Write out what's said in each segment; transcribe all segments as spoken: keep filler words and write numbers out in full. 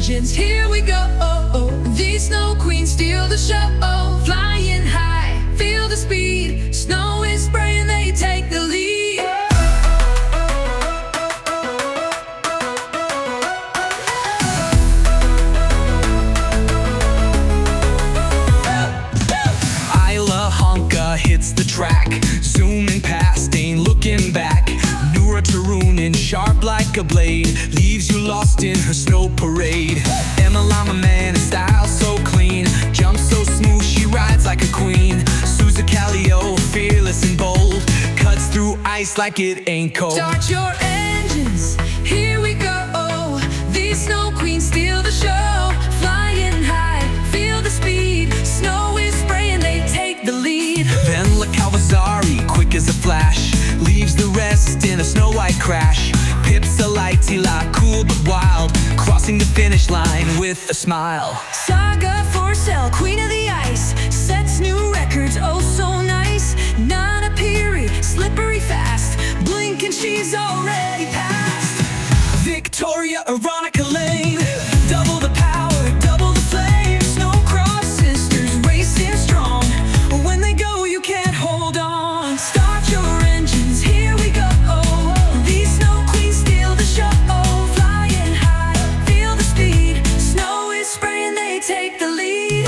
engines, here we go. These snow queens steal the show. Flying high, feel the speed. Snow is spraying, they take the lead. Isla Honka hits the track, zooming past, ain't looking back. Nura Turunen, sharp like a blade, leaves you lost in her snow parade. Emma Lama Man, style so clean, jumps so smooth, she rides like a queen. Suza Kallio, fearless and bold, cuts through ice like it ain't cold. Start your engines, here we go. These snow queens steal the show. Flying high, feel the speed. Snow is spraying, they take the lead. Venla Calvazari, quick as a flash, leaves the rest in a snow white crash. Pipsalaitila, cool but wild, crossing the finish line with a smile. Saga Forcell, queen of the ice, sets new records, oh so nice. Nana Piri, slippery fast, blink and she's already past. Victoria Aronica Lane, double the power, double the flame. Snow Cross sisters racing strong, when they go you can't hold on. Start your engines, here we go. These snow queens steal the show. Flying high, feel the speed. Snow is spraying, they take the lead.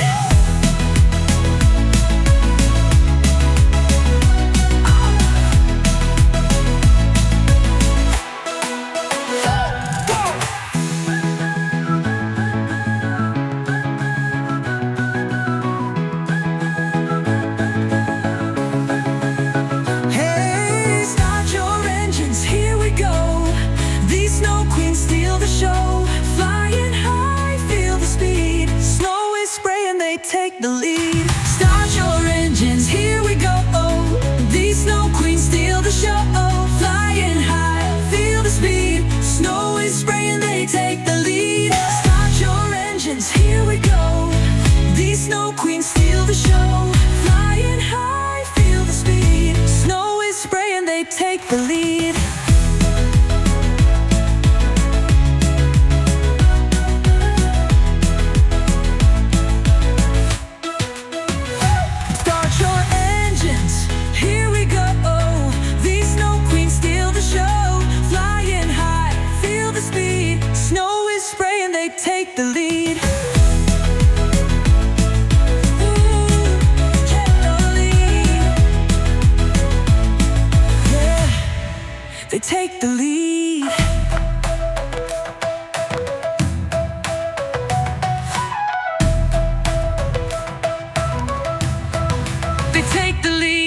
Take the lead. Start your engines, here we go. These snow queens steal the show. Flying high, feel the speed. Snow is spraying, they take the lead. Start your engines, here we go. These snow queens steal the show. Flying high, feel the speed. Snow is spraying, they take the lead. Take the lead. Ooh, take the lead. Yeah, they take the lead. They take the lead.